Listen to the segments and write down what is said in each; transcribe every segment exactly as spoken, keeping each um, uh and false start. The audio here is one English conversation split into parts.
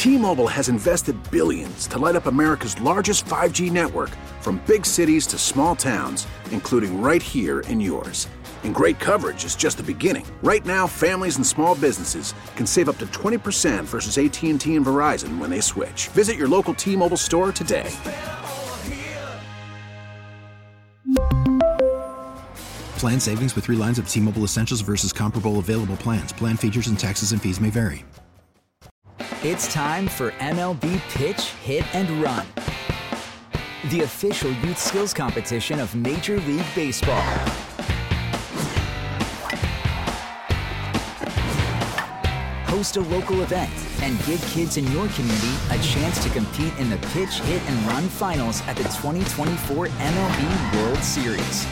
T-Mobile has invested billions to light up America's largest five G network, from big cities to small towns, including right here in yours. And great coverage is just the beginning. Right now, families and small businesses can save up to twenty percent versus A T and T and Verizon when they switch. Visit your local T-Mobile store today. Plan savings with three lines of T-Mobile Essentials versus comparable available plans. Plan features and taxes and fees may vary. It's time for M L B Pitch, Hit, and Run, the official youth skills competition of Major League Baseball. Host a local event and give kids in your community a chance to compete in the Pitch, Hit, and Run finals at the twenty twenty-four M L B World Series.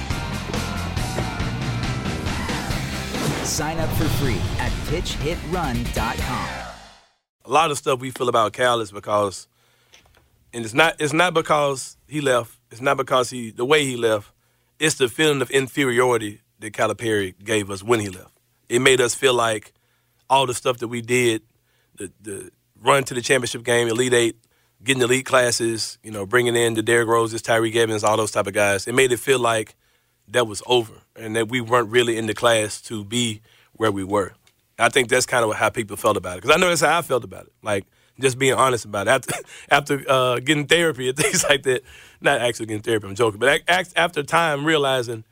Sign up for free at pitch hit run dot com. A lot of stuff we feel about Cal is because, and it's not it's not because he left. It's not because he the way he left. It's the feeling of inferiority that Calipari gave us when he left. It made us feel like all the stuff that we did, the the run to the championship game, Elite Eight, getting elite classes, you know, bringing in the Derrick Roses, Tyreek Evans, all those type of guys. It made it feel like that was over and that we weren't really in the class to be where we were. I think that's kind of how people felt about it. Because I know that's how I felt about it. Like, just being honest about it. After, after uh, getting therapy and things like that. Not actually getting therapy, I'm joking. But after time, realizing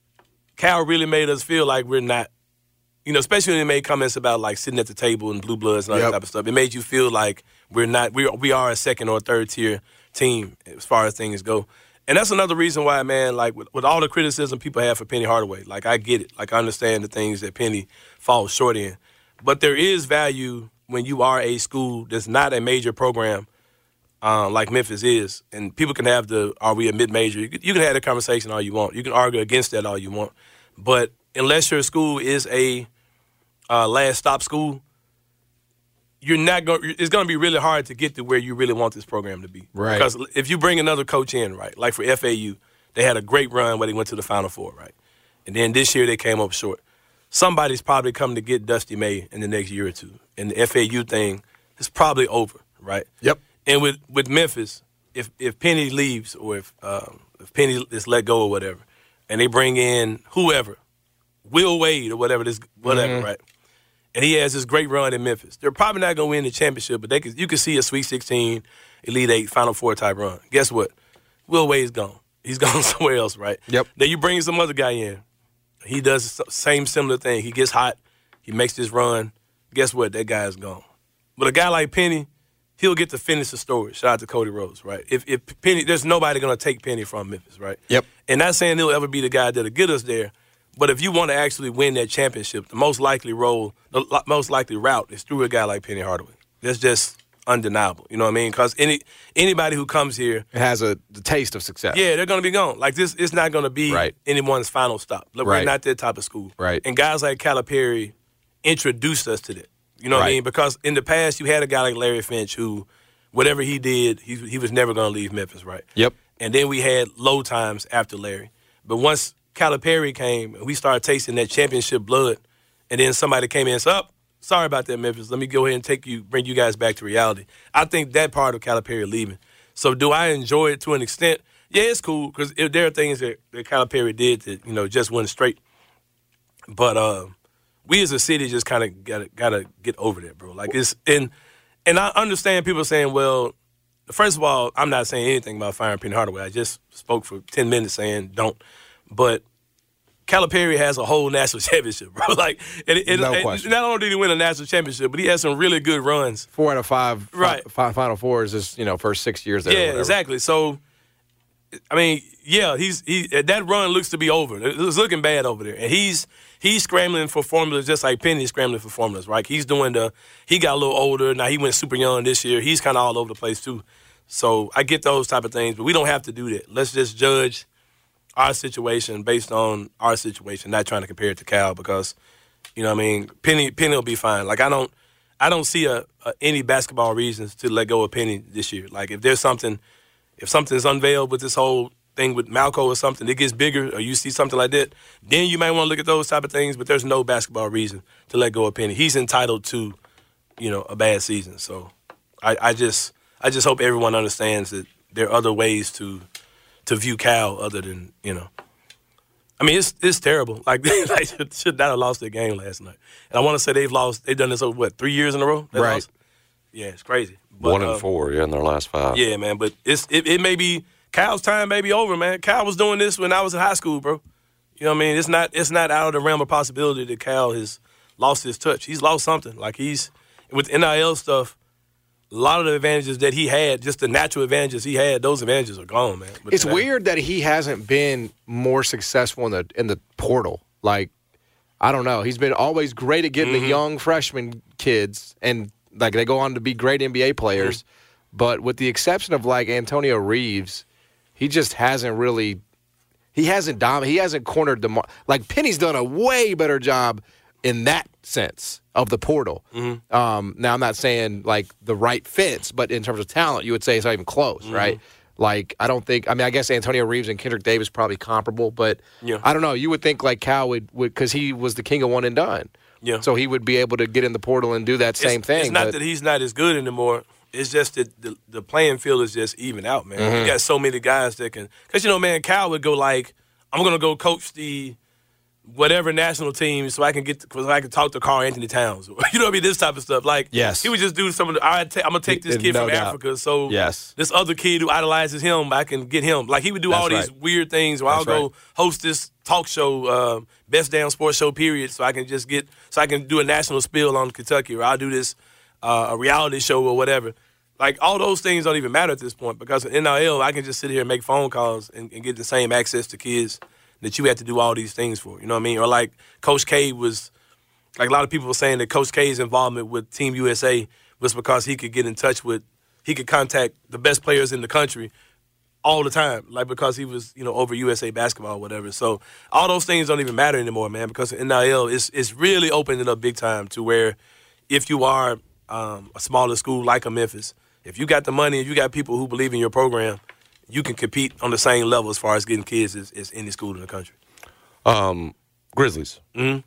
Cal really made us feel like we're not, you know, especially when they made comments about, like, sitting at the table and blue bloods and all yep. that type of stuff. It made you feel like we're not, we, we are a second or third tier team as far as things go. And that's another reason why, man, like, with, with all the criticism people have for Penny Hardaway, like, I get it. Like, I understand the things that Penny falls short in. But there is value when you are a school that's not a major program uh, like Memphis is. And people can have the, are we a mid-major? You, you can have the conversation all you want. You can argue against that all you want. But unless your school is a uh, last-stop school, you're not going. It's going to be really hard to get to where you really want this program to be. Right. Because if you bring another coach in, right, like for F A U, they had a great run where they went to the Final Four, right, and then this year they came up short. Somebody's probably coming to get Dusty May in the next year or two, and the F A U thing is probably over, right? Yep. And with, with Memphis, if if Penny leaves or if um, if Penny is let go or whatever, and they bring in whoever, Will Wade or whatever this whatever, mm-hmm. right? And he has this great run in Memphis. They're probably not going to win the championship, but they could, you could see a Sweet sixteen, Elite Eight, Final Four type run. Guess what? Will Wade's gone. He's gone somewhere else, right? Yep. Then you bring some other guy in. He does the same similar thing. He gets hot. He makes this run. Guess what? That guy's gone. But a guy like Penny, he'll get to finish the story. Shout out to Cody Rhodes, right? If, if Penny, there's nobody going to take Penny from Memphis, right? Yep. And not saying he'll ever be the guy that'll get us there, but if you want to actually win that championship, the most likely role, the most likely route is through a guy like Penny Hardaway. That's just undeniable. You know what I mean? Because any anybody who comes here it has a the taste of success. Yeah, they're going to be gone. Like this, it's not going to be right. anyone's final stop. Look, right. we're not that type of school. Right. And guys like Calipari introduced us to that. You know what right. I mean? Because in the past, you had a guy like Larry Finch who, whatever he did, he he was never going to leave Memphis, right? Yep. And then we had low times after Larry, but once Calipari came, and we started tasting that championship blood, and then somebody came in and said, oh, sorry about that, Memphis. Let me go ahead and take you, bring you guys back to reality. I think that part of Calipari leaving. So do I enjoy it to an extent? Yeah, it's cool, because there are things that, that Calipari did that, you know, just went straight. But uh, we as a city just kind of gotta gotta get over that, bro. Like it's and and I understand people saying, well, first of all, I'm not saying anything about firing Penny Hardaway. I just spoke for ten minutes saying don't. But Calipari has a whole national championship, bro. Like, and, and, no and question. Not only did he win a national championship, but he has some really good runs. Four out of five, right. five, Final Fours is you know first six years there. Yeah, exactly. So, I mean, yeah, he's he that run looks to be over. It's looking bad over there, and he's he's scrambling for formulas just like Penny's scrambling for formulas, right? He's doing the he got a little older now. He went super young this year. He's kind of all over the place too. So I get those type of things, but we don't have to do that. Let's just judge our situation based on our situation, not trying to compare it to Cal because, you know what I mean, Penny Penny will be fine. Like, I don't I don't see a, a, any basketball reasons to let go of Penny this year. Like, if there's something, if something's unveiled with this whole thing with Malco or something, it gets bigger or you see something like that, then you might want to look at those type of things, but there's no basketball reason to let go of Penny. He's entitled to, you know, a bad season. So I, I just I just hope everyone understands that there are other ways to to view Cal other than, you know. I mean, it's it's terrible. Like, they like, should not have lost their game last night. And I want to say they've lost, they've done this over, what, three years in a row? They right. Lost? Yeah, it's crazy. But, One and uh, four, yeah, in their last five. Yeah, man, but it's it, it may be, Cal's time may be over, man. Cal was doing this when I was in high school, bro. You know what I mean? It's not it's not out of the realm of possibility that Cal has lost his touch. He's lost something. Like, he's, with N I L stuff, a lot of the advantages that he had, just the natural advantages he had, those advantages are gone, man. But it's that, weird that he hasn't been more successful in the in the portal. Like, I don't know. He's been always great at getting mm-hmm. the young freshman kids, and like they go on to be great N B A players. Mm-hmm. But with the exception of like Antonio Reeves, he just hasn't really. He hasn't dom- He hasn't cornered the mar- like Penny's done a way better job in that sense of the portal. Mm-hmm. Um, now, I'm not saying, like, the right fits, but in terms of talent, you would say it's not even close, mm-hmm. right? Like, I don't think – I mean, I guess Antonio Reeves and Kendrick Davis probably comparable, but yeah. I don't know. You would think, like, Cal would – because he was the king of one and done. Yeah. So he would be able to get in the portal and do that same it's, thing. It's not but, that he's not as good anymore. It's just that the, the playing field is just even out, man. Mm-hmm. You got so many guys that can – because, you know, man, Cal would go like, I'm going to go coach the – whatever national team, so I can get, so I can talk to Karl Anthony Towns. You know what I mean? This type of stuff. Like, yes. he would just do some of the, I ta- I'm going to take this kid no from doubt. Africa, so yes. this other kid who idolizes him, I can get him. Like, he would do That's all right. these weird things, or I'll That's go right. host this talk show, uh, Best Damn Sports Show, period, so I can just get, so I can do a national spiel on Kentucky, or I'll do this, uh, a reality show or whatever. Like, all those things don't even matter at this point, because in N I L, I can just sit here and make phone calls and, and get the same access to kids that you had to do all these things for, you know what I mean? Or like Coach K was, like a lot of people were saying that Coach K's involvement with Team U S A was because he could get in touch with, he could contact the best players in the country all the time, like because he was, you know, over U S A basketball or whatever. So all those things don't even matter anymore, man, because N I L is it's really opening it up big time to where if you are um, a smaller school like a Memphis, if you got the money, if you got people who believe in your program, you can compete on the same level as far as getting kids as, as any school in the country. Um, Grizzlies. Mm-hmm.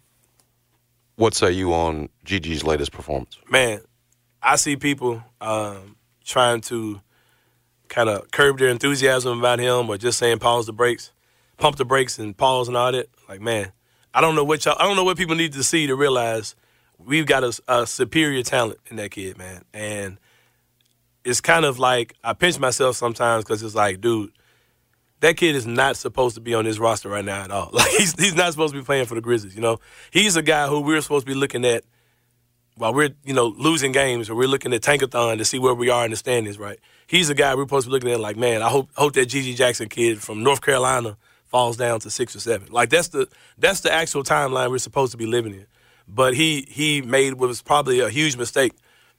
What say you on Gigi's latest performance? Man, I see people um, trying to kind of curb their enthusiasm about him, or just saying pause the brakes, pump the brakes and pause and all that. Like, man, I don't know what y'all, I don't know what people need to see to realize we've got a, a superior talent in that kid, man. And it's kind of like I pinch myself sometimes because it's like, dude, that kid is not supposed to be on this roster right now at all. Like, he's he's not supposed to be playing for the Grizzlies, you know? He's a guy who we're supposed to be looking at while we're, you know, losing games, or we're looking at Tankathon to see where we are in the standings, right? He's a guy we're supposed to be looking at like, man, I hope hope that Gigi Jackson kid from North Carolina falls down to six or seven. Like, that's the that's the actual timeline we're supposed to be living in. But he he made what was probably a huge mistake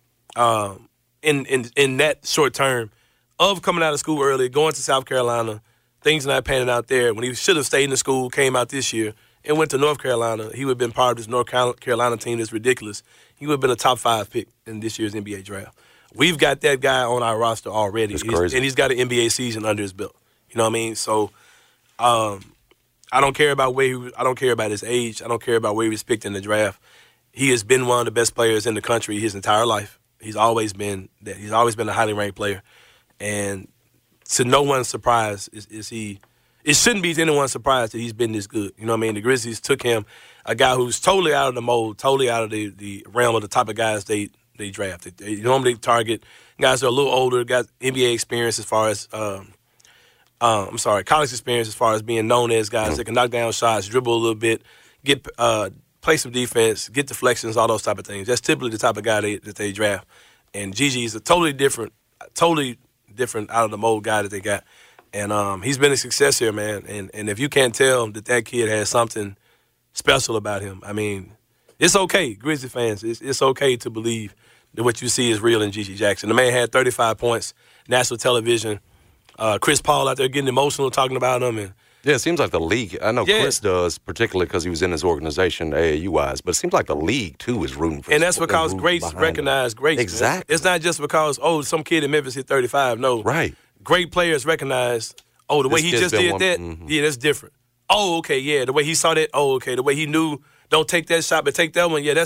um, in, in, in that short term of coming out of school early, going to South Carolina, things not panning out there. When he should have stayed in the school, came out this year, and went to North Carolina, he would have been part of this North Carolina team that's ridiculous. He would have been a top five pick in this year's N B A draft. We've got that guy on our roster already, That's he's, crazy. and he's got an N B A season under his belt. You know what I mean? So um, I don't care about where he was, I don't care about his age. I don't care about where he was picked in the draft. He has been one of the best players in the country his entire life. He's always been that. He's always been a highly ranked player, and to no one's surprise is, is he. It shouldn't be to anyone's surprise that he's been this good. You know what I mean? The Grizzlies took him, a guy who's totally out of the mold, totally out of the, the realm of the type of guys they they drafted. They normally target guys that are a little older, got N B A experience as far as um, uh, I'm sorry, college experience as far as being known as guys that can knock down shots, dribble a little bit, get uh, play some defense, get deflections, all those type of things. That's typically the type of guy they, that they draft. And Gigi is a totally different, totally different out of the mold guy that they got. And um, he's been a success here, man. And and if you can't tell that that kid has something special about him, I mean, it's okay, Grizzly fans. It's, it's okay to believe that what you see is real in Gigi Jackson. The man had thirty-five points, national television. Uh, Chris Paul out there getting emotional talking about him. And Yeah, it seems like the league. I know Yeah. Chris does, particularly because he was in his organization, A A U-wise, but it seems like the league, too, is rooting for and him. that's because greats recognize greats. man. Exactly. It's not just because, oh, some kid in Memphis hit thirty-five. No. Right. Great players recognize, oh, the way This he kid's just been did one- that, mhm. yeah, that's different. Oh, okay, yeah, the way he saw that, oh, okay, the way he knew, don't take that shot, but take that one, yeah, that's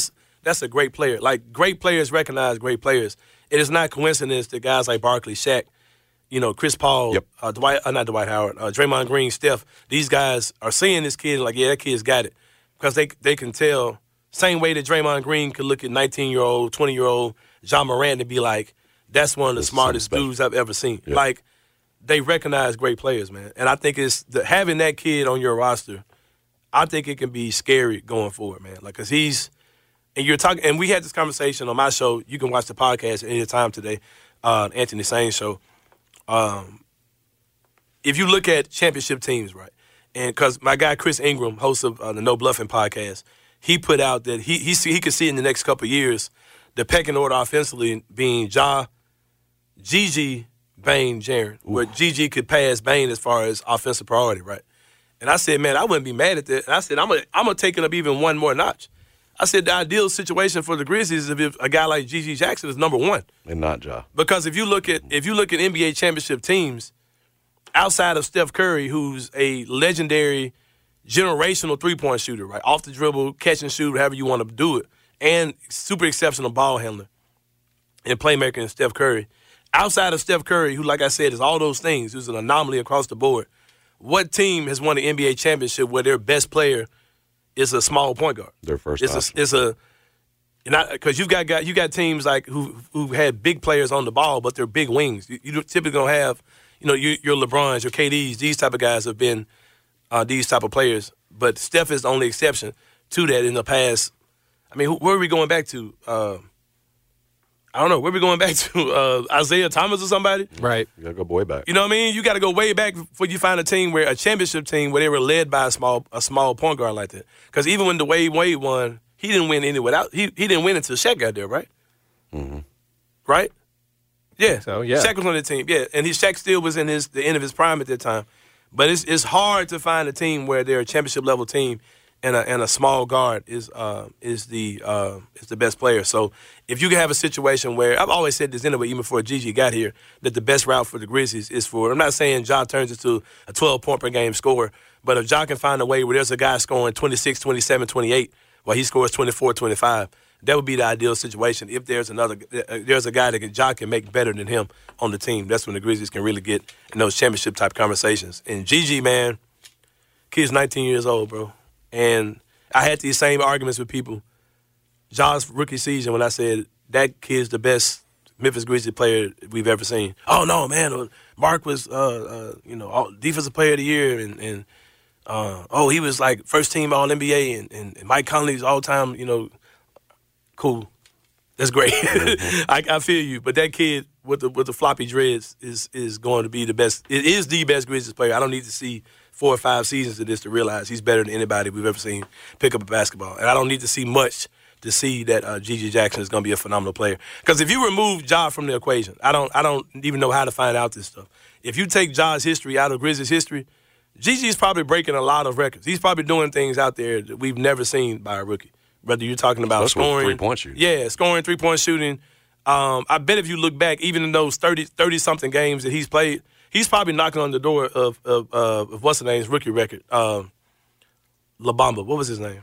that's a great player. Like, great players recognize great players. It is not coincidence that guys like Barkley, Shaq, you know, Chris Paul, yep. uh, Dwight, uh, not Dwight Howard, uh, Draymond Green, Steph, these guys are seeing this kid like, yeah, that kid's got it. Because they they can tell, same way that Draymond Green could look at nineteen-year-old, twenty-year-old John Morant and be like, that's one of the That's smartest dudes I've ever seen. Yep. Like, they recognize great players, man. And I think it's the, having that kid on your roster, I think it can be scary going forward, man. Like, because he's, and you're talking, and we had this conversation on my show. You can watch the podcast at any time today, uh, Anthony Sain show. Um, if you look at championship teams, right, and because my guy Chris Ingram, host of uh, the No Bluffing podcast, he put out that he he see, he could see in the next couple of years the pecking order offensively being Ja, Gigi, Bane, Jaren, where Gigi could pass Bane as far as offensive priority, right? And I said, man, I wouldn't be mad at that. And I said, I'm gonna I'm gonna take it up even one more notch. I said the ideal situation for the Grizzlies is if a guy like Gigi Jackson is number one, and not Ja. because if you look at if you look at N B A championship teams, outside of Steph Curry, who's a legendary generational three-point shooter, right, off the dribble, catch and shoot, however you want to do it, and super exceptional ball handler and playmaker in Steph Curry. Outside of Steph Curry, who, like I said, is all those things, who's an anomaly across the board, what team has won the N B A championship where their best player is a small point guard? Their first It's option. a, it's a because you've got, got you got teams like who who had big players on the ball, but they're big wings. You, you typically gonna have, you know, your, your LeBrons, your K Ds, these type of guys have been uh, these type of players. But Steph is the only exception to that in the past. I mean, who, where are we going back to? Uh, I don't know. Where are we going back to? Uh, Isaiah Thomas or somebody? Right. You got to go way back. You know what I mean? You got to go way back before you find a team where a championship team where they were led by a small a small point guard like that. Because even when Dwayne Wade won, he didn't win any without he he didn't win until Shaq got there, right? Mm-hmm. Right? Yeah. So yeah, Shaq was on the team. Yeah, and his Shaq still was in his the end of his prime at that time. But it's it's hard to find a team where they're a championship level team and a and a small guard is uh, is the uh, is the best player. So if you can have a situation where I've always said this anyway, even before Gigi got here, that the best route for the Grizzlies is for, I'm not saying Ja turns into a twelve point per game scorer, but if Ja can find a way where there's a guy scoring twenty-six, twenty-seven, twenty-eight, while he scores twenty-four, twenty-five, that would be the ideal situation. If there's another, there's a guy that can, Ja can make better than him on the team, that's when the Grizzlies can really get in those championship type conversations. And Gigi, man, kid's nineteen years old, bro. And I had these same arguments with people. Ja's rookie season when I said that kid's the best Memphis Grizzlies player we've ever seen. Oh no, man! Mark was, uh, uh, you know, all, defensive player of the year, and, and uh, oh, he was like first team All N B A, and, and, and Mike Conley's all time, you know, cool. That's great. Mm-hmm. I, I feel you, but that kid with the with the floppy dreads is is going to be the best. It is the best Grizzlies player. I don't need to see four or five seasons of this to realize he's better than anybody we've ever seen pick up a basketball. And I don't need to see much to see that uh, Gigi Jackson is going to be a phenomenal player. Because if you remove Ja from the equation, I don't I don't even know how to find out this stuff. If you take Ja's history out of Grizzlies history, Gigi's probably breaking a lot of records. He's probably doing things out there that we've never seen by a rookie. Whether you're talking about Especially scoring. three-point shooting. Yeah, scoring, three-point shooting. Um, I bet if you look back, even in those thirty, thirty-something games that he's played, he's probably knocking on the door of, of, uh, of what's the name's rookie record. Um, La Bamba. What was his name?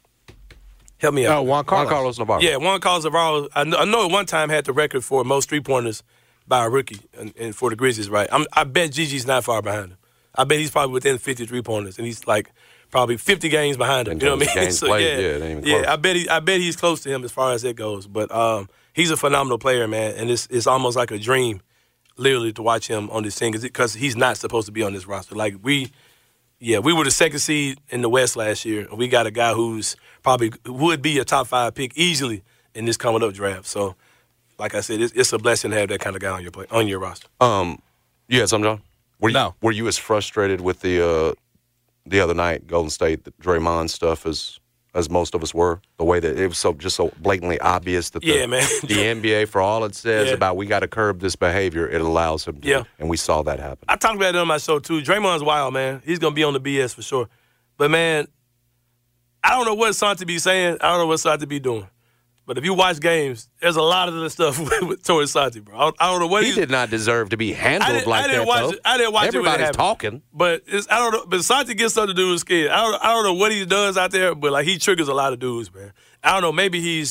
Help me out. Oh, Juan Carlos. Juan Carlos Navarro. Yeah, Juan Carlos Navarro. I know, I know at one time had the record for most three-pointers by a rookie and, and for the Grizzlies, right? I'm, I bet Gigi's not far behind him. I bet he's probably within fifty three-pointers, and he's like probably fifty games behind him. In You know what I terms mean? of games played, yeah, it ain't even close. yeah. I bet he, I bet he's close to him as far as that goes. But um, he's a phenomenal player, man, and it's it's almost like a dream, literally, to watch him on this team because he's not supposed to be on this roster. Like we, yeah, we were the second seed in the West last year, and we got a guy who's probably would be a top five pick easily in this coming up draft. So, like I said, it's, it's a blessing to have that kind of guy on your play, on your roster. Um, you had something, John? Were you, No. Were you as frustrated with the uh, the other night, Golden State, the Draymond stuff as as most of us were? The way that it was so just so blatantly obvious that the, Yeah, man. the N B A, for all it says Yeah. about we got to curb this behavior, it allows him to. Yeah. And we saw that happen. I talked about it on my show, too. Draymond's wild, man. He's going to be on the B S for sure. But, man, I don't know what Santi be saying. I don't know what Santi be doing. But if you watch games, there's a lot of the stuff with towards Santi, bro. I, I don't know what He he's, did not deserve to be handled I didn't- like I didn't that, watch though. it- I didn't watch it when it Everybody's happened. talking. But it's, I don't know. But Santi gets something to do with his kid. I don't. I don't know what he does out there, but like he triggers a lot of dudes, man. I don't know. Maybe he's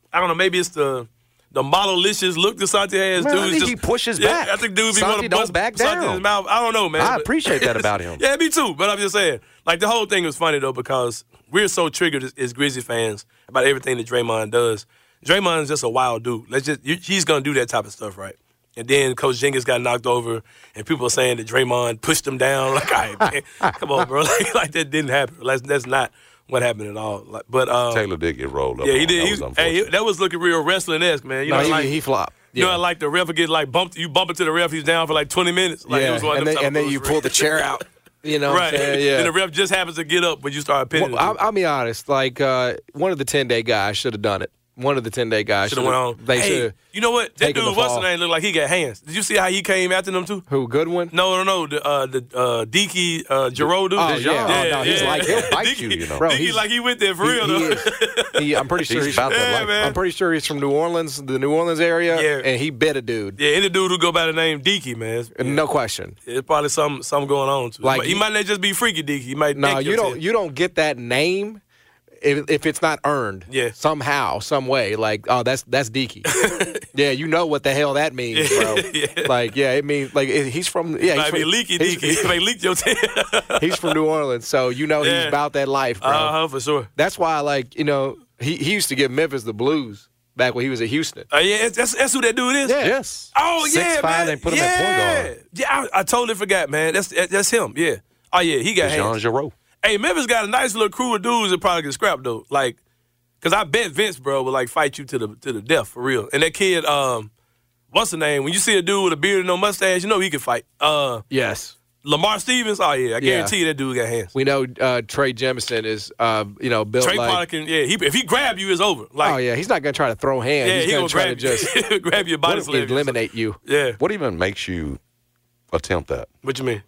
I don't know. Maybe it's the the model-licious look that Santi has. Man, dude, I think just, he pushes yeah, back. I think dude be Santi want to don't bust back Santi in down. his mouth. I don't know, man. I but- appreciate that about him. Yeah, me too. But I'm just saying, like the whole thing was funny though because we're so triggered as, as Grizzly fans about everything that Draymond does. Draymond's just a wild dude. Let's just you, he's gonna do that type of stuff, right? And then Coach Jenkins got knocked over, and people are saying that Draymond pushed him down. Like, all right, man, come on, bro. Like, like that didn't happen. Like, that's not what happened at all. Like, but um, Taylor did get rolled up. yeah, he on. did. That He was was, hey, he- unfortunate. that was looking real wrestling-esque, man. You No, know, he, like he flopped. you know, Yeah. like the ref would get like bumped. You bump into the ref, he's down for like twenty minutes. Like, it yeah, was one of and them then, type and of then you moves. pull the chair out. You know, right? what I'm saying? Yeah. And the ref just happens to get up when you start pinning. Well, him. I'll, I'll be honest. Like uh, one of the ten day guys should have done it. One of the ten day guys Should have went on. They hey, should. you know what? That taken dude, the what's his fall. name, looked like he got hands. Did you see how he came after them too? Who Goodwin? No, no, no. The uh, the uh, Deke uh, Giroux dude. Oh, yeah. Oh, no, he's like- he'll bite Deke- you, you know. Bro, Deke he's- like he went there for He- real he though. is. He, I'm pretty sure He's he's, about that Yeah, life. man. I'm pretty sure he's from New Orleans, the New Orleans area, Yeah. and he bit a dude. Yeah, any dude who go by the name Deke, man. It's, No question. it's probably something something going on too. Like he, he- might not just be freaky Deke. He might. No, neck you your don't. tail. You don't get that name if, if it's not earned. Yeah. Somehow, some way. Like, oh, that's that's Deaky. Yeah, you know what the hell that means, bro. Yeah. Like, yeah, it means like it- he's from. Yeah, he's might be from, leaky he's, Deke. He may leak your tail. he's from New Orleans, so you know Yeah. he's about that life, bro. Uh huh, for sure. That's why, like, you know, he he used to give Memphis the blues back when he was at Houston. Uh, yeah, that's that's who that dude is. Yeah. Yes. Oh Six, yeah, five, man. they put him yeah. at point guard. Yeah, I, I totally forgot, man. That's that's him. Yeah. Oh yeah, he got Jean hands. Giroux. Hey, Memphis got a nice little crew of dudes that probably get scrapped though. Like, cause I bet Vince, bro, would like fight you to the to the death for real. And that kid, um, what's the name? When you see a dude with a beard and no mustache, you know he can fight. Uh, Yes. Lamar Stevens. Oh yeah, I guarantee you that dude got hands. We know uh, Trey Jemison is, uh, you know, built Trey like. Pollard can, yeah. He, if he grab you, it's over. Like, Oh yeah, he's not gonna try to throw hands. yeah, he's he gonna gonna try grab to just you, grab your body, slam you. eliminate you. Yeah. What even makes you attempt that? What you mean?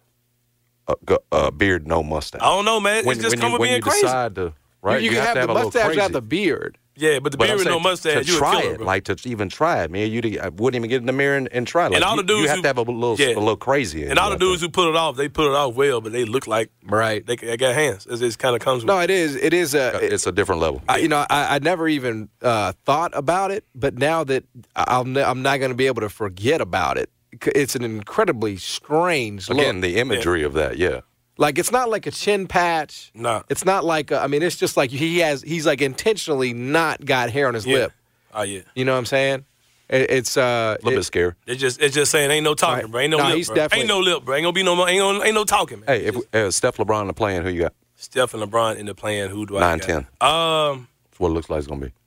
A, gu- a beard, no mustache. I don't know, man. when it's just when come you, with when being you crazy. decide to, right? you, can have, to the have a little mustache crazy. without the beard. Yeah, but the But beard I'm with no saying mustache, to you a try killer, it, bro. like to even try it, man. You I wouldn't even get in the mirror and, and try it. Like, And all you, the dudes you have who- to have a little, yeah. a little crazy. in And you, all the I dudes think. who pull it off, they pull it off well, but they look like Right. they, they got hands. It just kind of comes with No, it is. It is a. it's a different level. I, you know, I, I never even uh, thought about it, but now that I'll, ne- I'm not going to be able to forget about it. c- It's an incredibly strange look. Again, the imagery of that, yeah. Like it's not like a chin patch. Nah. It's not like a, I mean, it's just like he has. He's like intentionally not got hair on his yeah. lip. Oh yeah. You know what I'm saying? It, it's uh, A little it- bit scary. It's just it's just saying ain't no talking, Right. bro. Ain't no Nah, lip, he's bro. definitely- Ain't no lip, bro. Ain't gonna be no more. Ain't gonna, ain't no talking, man. Hey, if uh, Steph LeBron are playing, who you got? Steph and LeBron in the plan. Who do I Nine, got? ten. Um, That's what it looks like it's gonna be.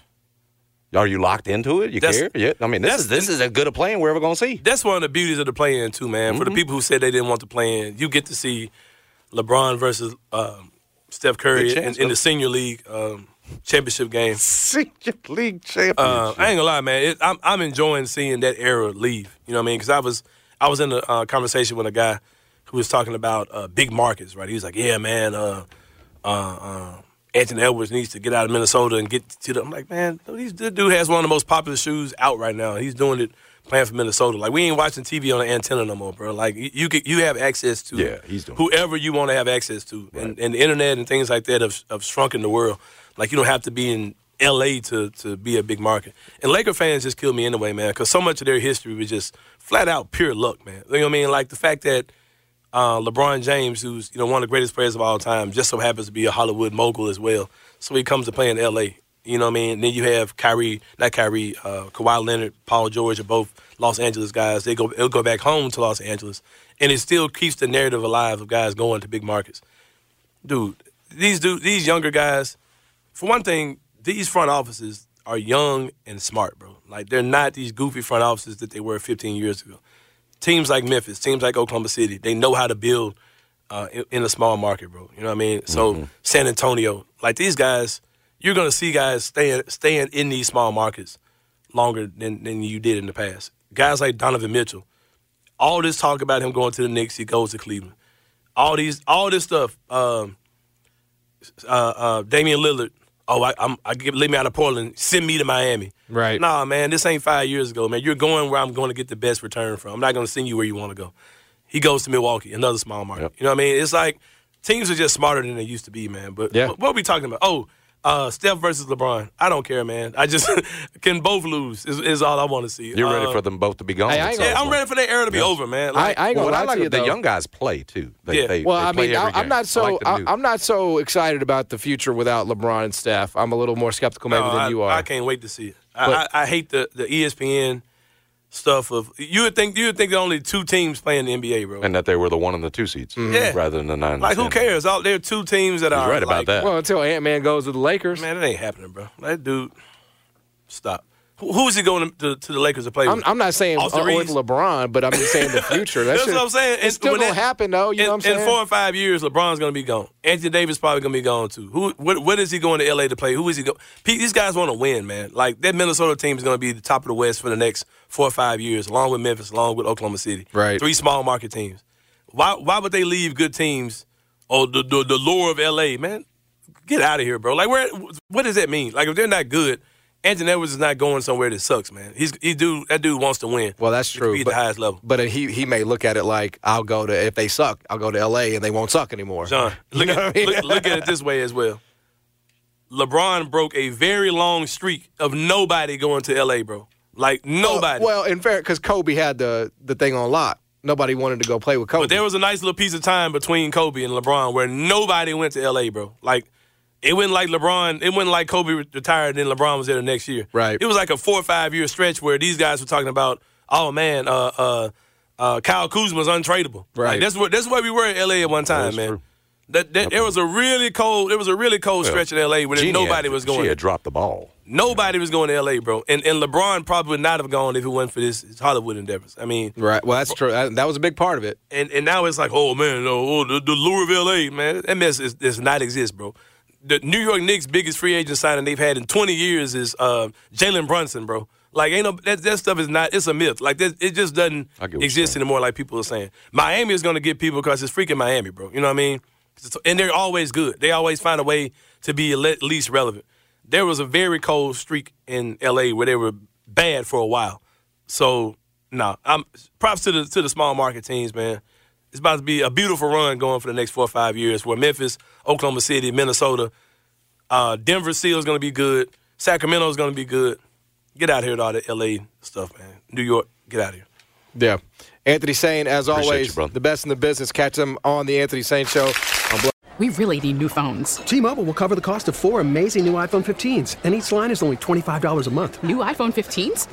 Are you locked into it? You That's- care? Yeah. I mean, this is this is as good a playing we're ever gonna see. that's one of the beauties of the play-in too, man. For the people who said they didn't want to play in, you get to see LeBron versus um, Steph Curry Big in, chance, in bro. the senior league um, championship game. Senior league championship. Uh, I ain't gonna lie, man. It, I'm I'm enjoying seeing that era leave. You know what I mean? Because I was I was in a uh, conversation with a guy who was talking about uh, big markets, right? He was like, "Yeah, man, uh, uh, uh, Anthony Edwards needs to get out of Minnesota and get to the." I'm like, man, this dude has one of the most popular shoes out right now. He's doing it playing for Minnesota. Like, we ain't watching T V on the antenna no more, bro. Like, you you, get, you have access to Yeah, he's doing whoever you want to have access to, and, and the internet and things like that have, have shrunken the world. Like, you don't have to be in L A to to be a big market. And Laker fans just kill me anyway, man, because so much of their history was just flat out pure luck, man. You know what I mean? Like the fact that uh, LeBron James, who's you know one of the greatest players of all time, just so happens to be a Hollywood mogul as well. So he comes to play in L A. You know what I mean? And then you have Kyrie, not Kyrie, uh, Kawhi Leonard, Paul George are both Los Angeles guys. They go, they'll go back home to Los Angeles, and it still keeps the narrative alive of guys going to big markets. Dude, these dude, these younger guys, for one thing, these front offices are young and smart, bro. Like, they're not these goofy front offices that they were fifteen years ago. Teams like Memphis, teams like Oklahoma City, they know how to build uh, in, in a small market, bro. You know what I mean? So Mm-hmm. San Antonio, like these guys, you're going to see guys staying staying in these small markets longer than, than you did in the past. Guys like Donovan Mitchell, all this talk about him going to the Knicks, he goes to Cleveland. All these, all this stuff. Um, uh, uh, Damian Lillard. Oh, I, I'm, I give, leave me out of Portland. Send me to Miami. Right. Nah, man, this ain't five years ago, man. You're going where I'm going to get the best return from. I'm not going to send you where you want to go. He goes to Milwaukee, another small market. Yep. You know what I mean? It's like teams are just smarter than they used to be, man. But Yeah. what, what are we talking about? Oh, Uh, Steph versus LeBron. I don't care, man. I just can both lose is, is all I want to see. You're uh, ready for them both to be gone. Hey, I ain't Yeah, I'm ready for that era to be Yeah. over, man. I, Like, I ain't Well, gonna what I lie like to you, is the though. young guys play too. They, Yeah. they, Well, they I play mean, every I, I'm game. not so I like the I, new- I'm not so excited about the future without LeBron and Steph. I'm a little more skeptical maybe no, than I, you are. I can't wait to see it. I, But- I, I hate the, the E S P N stuff of you would think you would think there are only two teams playing the N B A, bro. and that they were the one and the two seeds Yeah. rather than the nine. and Like, the who ten. cares? Out there, are two teams that He's are right about like, that. Well, until Ant-Man goes with the Lakers. Man, it ain't happening, bro. That dude, stop. Who, who's he going to, to the Lakers to play I'm, with? I'm not saying Austin uh, with Reeves? LeBron, but I'm just saying the future. That That's shit- what I'm saying. It's still when gonna that- happen, though. You in, know what I'm saying? In four or five years, LeBron's going to be gone. Anthony Davis probably going to be gone too. Who? What, what is he going to L A to play? Who is he going? These guys want to win, man. Like that Minnesota team is going to be the top of the West for the next four or five years, along with Memphis, along with Oklahoma City. Right. Three small market teams. Why? Why would they leave good teams? Oh, the the, the lure of L A, man. Get out of here, bro. Like, where? What does that mean? Like, if they're not good, Anthony Edwards is not going somewhere that sucks, man. He's he dude. That dude wants to win. Well, that's He true. Be at but, the highest level. But he he may look at it like, I'll go to, if they suck, I'll go to L A and they won't suck anymore. John, You look know at, what I mean? look, look at it this way as well. LeBron broke a very long streak of nobody going to L A, bro. Like, nobody. Uh, well, in fair, because Kobe had the, the thing on lock. Nobody wanted to go play with Kobe. But there was a nice little piece of time between Kobe and LeBron where nobody went to L A, bro. Like, it wasn't like LeBron, it wasn't like Kobe retired and then LeBron was there the next year. Right. It was like a four or five year stretch where these guys were talking about, oh, man, uh, uh, uh, Kyle Kuzma's untradeable. Right. Like, that's, what, that's where we were in L A at one time, That's man. true. That, that there was a really cold, there was a really cold stretch in L A where Jeannie nobody had, was going. She had dropped the ball. Nobody was going to L A, bro. And and LeBron probably would not have gone if it wasn't for this his Hollywood endeavors. I mean, Right. Well, that's true. That, that was a big part of it. and, and now it's like, oh, man, no, oh, the, the lure of L A, man. That mess is, does not exist, bro. The New York Knicks' biggest free agent signing they've had in twenty years is uh, Jalen Brunson, bro. Like, ain't no that, that stuff is not, it's a myth. Like, that, it just doesn't I get what you're exist saying. anymore like people are saying. Miami is going to get people because it's freaking Miami, bro. You know what I mean? And they're always good. They always find a way to be at least relevant. There was a very cold streak in L A where they were bad for a while. So, no, I'm props to the to the small market teams, man. It's about to be a beautiful run going for the next four or five years where Memphis, Oklahoma City, Minnesota, uh, Denver still is going to be good. Sacramento is going to be good. Get out of here with all the L A stuff, man. New York, get out of here. Yeah. Anthony Sane, as Appreciate always, you, brother. the best in the business. Catch him on the Anthony Sane Show. On Blo- We really need new phones. T-Mobile will cover the cost of four amazing new iPhone fifteens, and each line is only twenty-five dollars a month. New iPhone fifteens?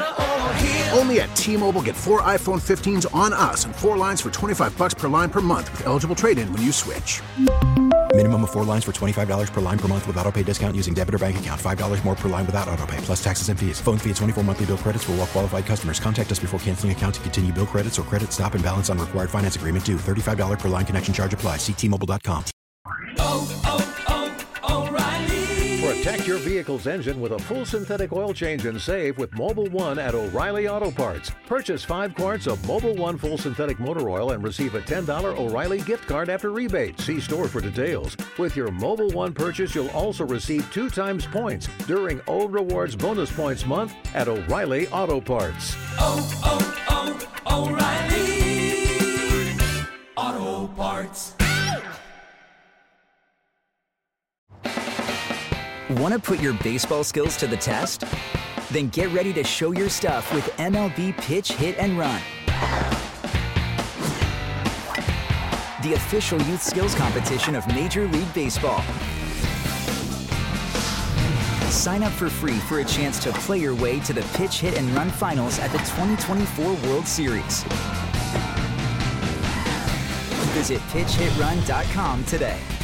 Only at T-Mobile, get four iPhone fifteens on us and four lines for twenty-five bucks per line per month with eligible trade-in when you switch. Minimum of four lines for twenty-five dollars per line per month with auto pay discount using debit or bank account. five dollars more per line without auto pay, plus taxes and fees. Phone fee at twenty-four monthly bill credits for well-qualified customers. Contact us before canceling account to continue bill credits or credit stop and balance on required finance agreement due. thirty-five dollars per line connection charge applies. See T Mobile dot com. Protect your vehicle's engine with a full synthetic oil change and save with Mobile One at O'Reilly Auto Parts. Purchase five quarts of Mobile One full synthetic motor oil and receive a ten dollars O'Reilly gift card after rebate. See store for details. With your Mobile One purchase, you'll also receive two times points during O Rewards Bonus Points Month at O'Reilly Auto Parts. Oh, oh, oh, O'Reilly Auto Parts. Want to put your baseball skills to the test? Then get ready to show your stuff with M L B Pitch, Hit, and Run. The official youth skills competition of Major League Baseball. Sign up for free for a chance to play your way to the Pitch, Hit, and Run finals at the twenty twenty-four World Series. Visit pitch hit run dot com today.